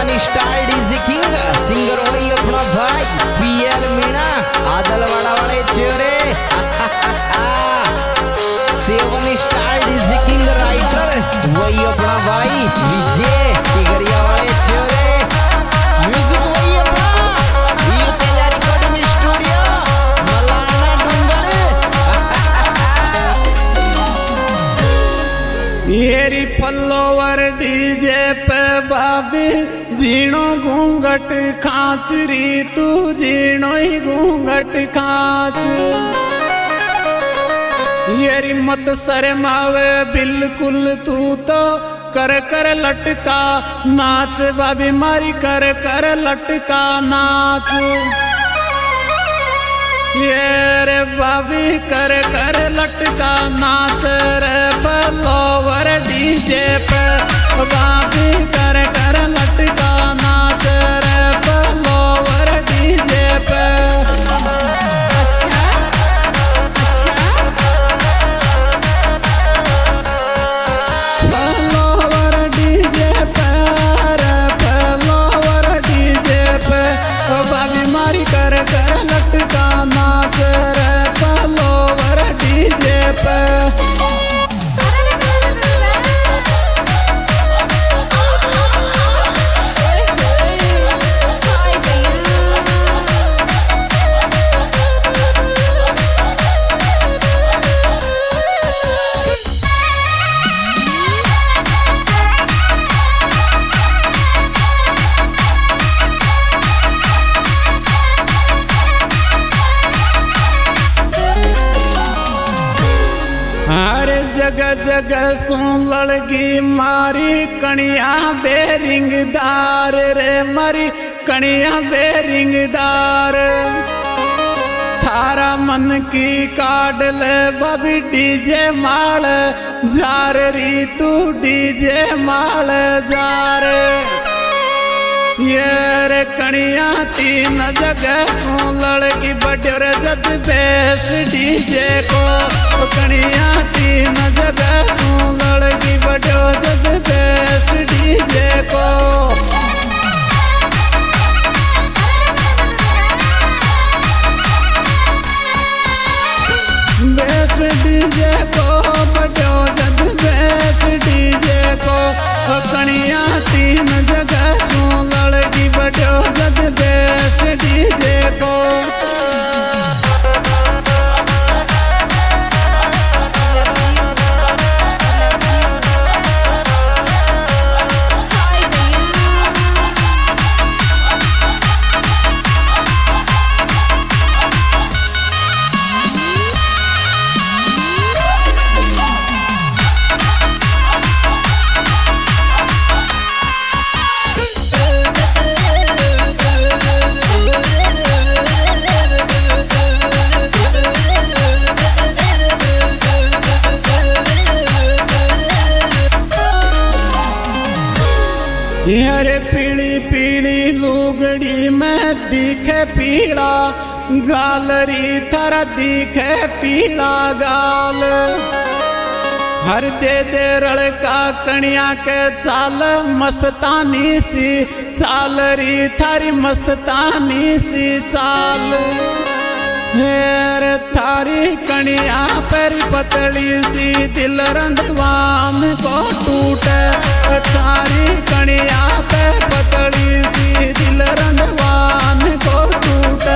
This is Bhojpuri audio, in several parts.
सेवन स्टार डीजे किंग सिंगर वही अपना भाई पीएल मीणा आदलवाड़ा वाले चेहरे seven star DJ king writer वही अपना भाई विजय टिगरिया वाले चेहरे म्यूजिक वही अपना वीर तेजा रिकॉर्डिंग स्टूडियो मलाना डूंगर येरी फॉलोवर डीजे पे बाबी जीणो घूंघट खाच री तू जीणो ही घूंघट खाच येरी मत शर्मावे बिल्कुल तू तो कर कर लटका नाच बाबी मारी कर कर लटका नाच ये रे बाबी कर कर लटका नाच रे फॉलोवर डीजे पे बाबी कर कर लटका नाच रे फॉलोवर डीजे पे फॉलोवर डीजे पे रे फॉलोवर डीजे पे बाबी मारी कर कर लटका नाच रे फॉलोवर डीजे पे जगह जगह सू लड़गी मारी कणिया बेरिंगदार रे मारी कणिया बेरिंगदार थारा मन की काट ले बबी डीजे माल जार री तू डीजे माल जार ये रे कणिया तीन जगह सू लड़की बड्योर जद बेस डीजे को कणिया तीन जगह सू लड़की बड्यो जद बेस डीजे को बेस डीजे को बड्यो जद बेस डीजे को कणिया तीन जगह सू लड़की बड्यो जद बेस डीजे को यारे पीली पीली लुगड़ी में दिखे पीला गालरी थारा दिखे पीला गाल हर दे रड़का कणिया के चाल मस्तानी सी चाल री थारी मस्तानी सी चाल हेर थारी कणिया पर पतली सी दिल रंधवान को टूटे थारी कणिया पे पतली सी दिल रंधवान को टूटे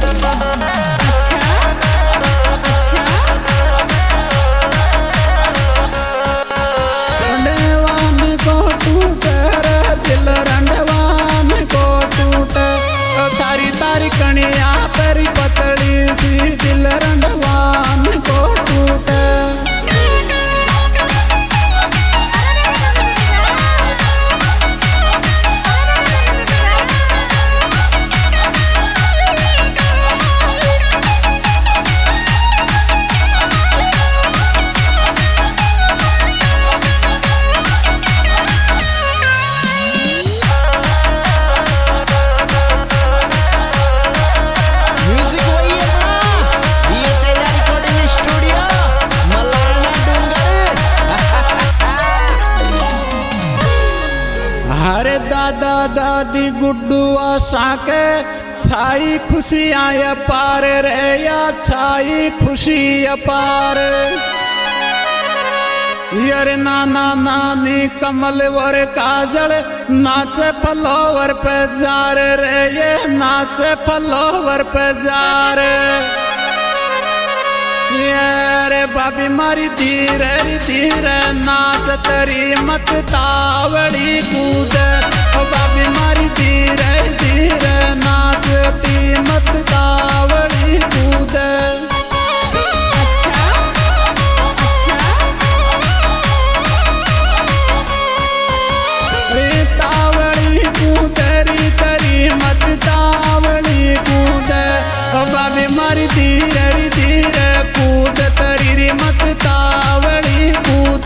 रंधवान को टूटे रे दिल रंधवान को टूटे थारी तारी कणिया पर पतली सी दिल रंधवान को टूटे अरे दादा दादी गुड्डू आशा के छाई खुशियाँ अपार रे या छाई खुशी अपार। यार नाना नानी कमल वर काजल नाचे फ्लावर पे जार रे ये नाचे फ्लावर पे जार। यार बाबी मारी धीरे धीरे नाच तेरी मत तावड़ी कूद। बाबी मारी धीरे धीरे नाच ती मत तावड़ी कूद। मत तावड़ी कूद। बाबी मारी धीरे धीरे कूद तेरी मत तावड़ी कूद।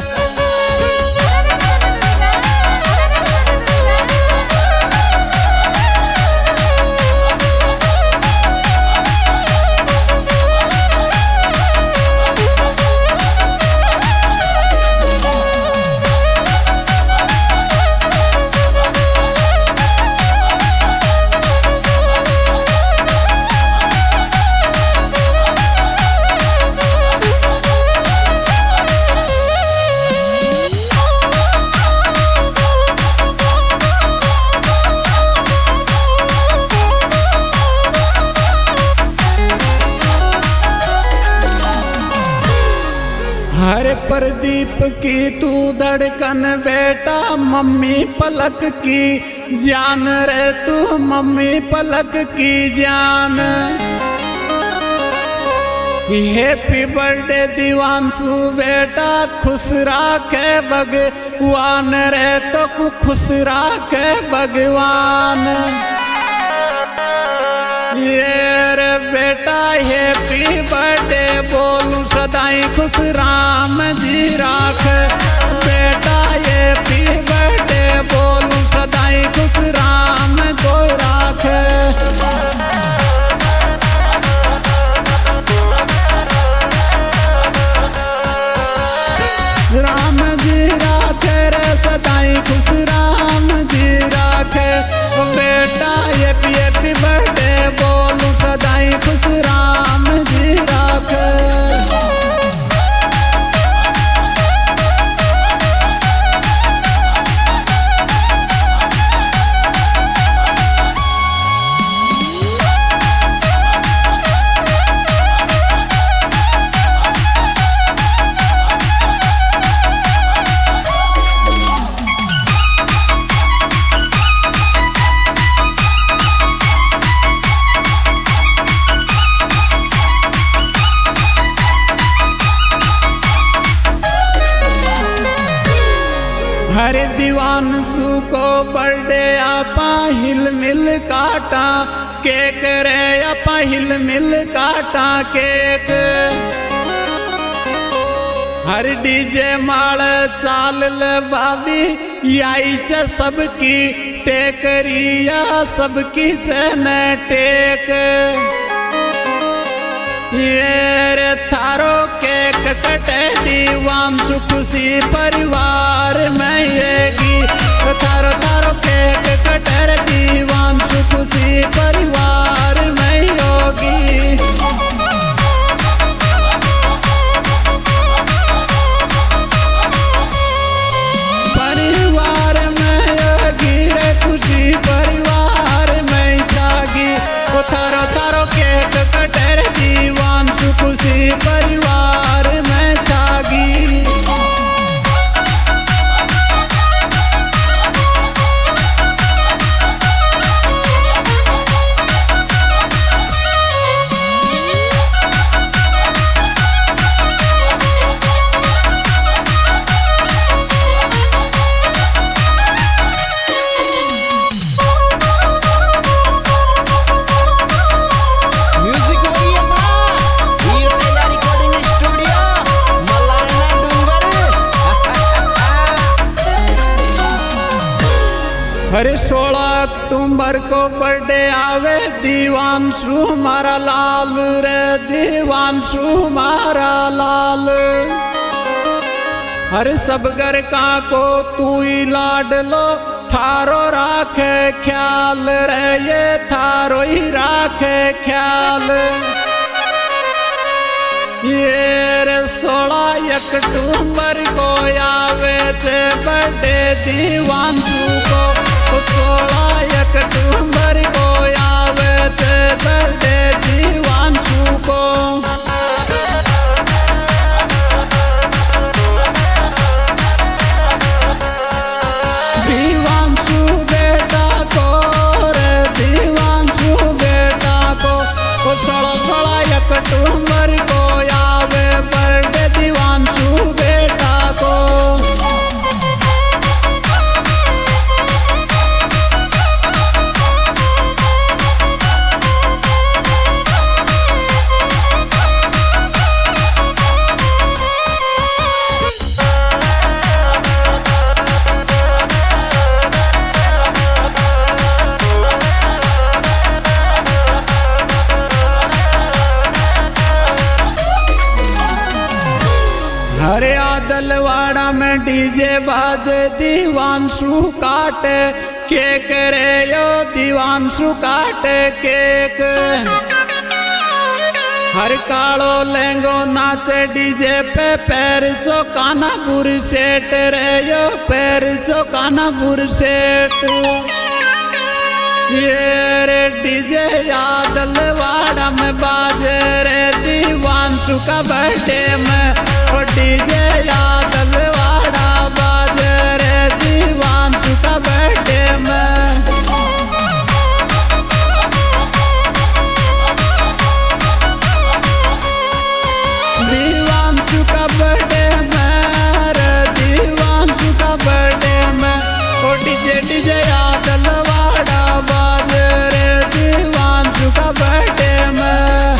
हरे प्रदीप की तू धड़कन बेटा मम्मी पलक की जान रे तू मम्मी पलक की जान। हैप्पी बर्थडे दीवांशु बेटा खुश राखे भगवान रे तो खुश राखे भगवान। ये रे बेटा हैप्पी बर्थडे बोलू सदाई खुश राम जी राख। बेटा हैप्पी बर्थडे बोलू सदाई खुश राम जो राख। राम जी राखे रे सदाई खुश राम जी राखे। बेटा हैप्पी बर्थडे बोलू सदाई खुश राम जी राखे। हरे दीवानसु को बर्थडे आपा हिल मिल काटा केक रे आपा हिल मिल काटा केक। हर डीजे माल चाल ले भाभी याई च सबकी टेकरिया सबकी चन टेक। ये रे थारो केक कटे दीवांशु खुशी परिवार में येगी। थारो थारो केक कटे दीवांशु खुशी परिवार में होगी। परिवार में योगी रे खुशी परिवार में जागी। थारो थारो केक कटे दीवांशु खुशी परिवार में जागी। अरे 16 अक्टूबर को बर्थडे आवे दीवांशु मारा लाल रे दीवांशु मारा लाल। हर सब घर का को तू ही लाड लो थारो राखे ख्याल रे ये थारो ही राखे ख्याल ये रे 16 अक्टूबर को आवे थे बर्थडे दीवानसु को 16 अक्टूबर को आवे थे बर्थडे दीवानसु को दीवानसु बेटा को रे दीवानसु बेटा को 16 अक्टूबर को आवे बर्थडे दीवानसु बेटा को हरे आदलवाड़ा में डीजे बाजे दीवानसु काटे केक रे यो दीवानसु काटे केक हर कालो लहंगो नाचे डीजे पे पैर चौकाना बुर सेट रे यो पैर चौकाना बुर सेट ये रे डीजे आदलवाड़ा में बाजे रे दीवानसु का बर्थडे में डीजे आदलवाड़ा बाजे रे दीवानसु का बर्थडे में दीवानसु का बर्थडे में रे दीवानसु का बर्थडे में डीजे आदलवाड़ा बाजे रे दीवानसु का बर्थडे में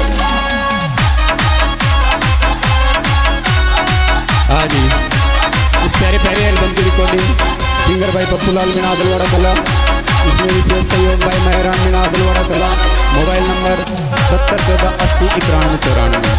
जी इस प्यारे प्यारे एल्बम की रिकॉर्डिंग सिंगर भाई पप्पूलाल मीणा आदलवाड़ा कला इसमें विशेष सहयोग भाई मेहरान मीणा आदलवाड़ा कला मोबाइल नंबर 70 14 80 91 94।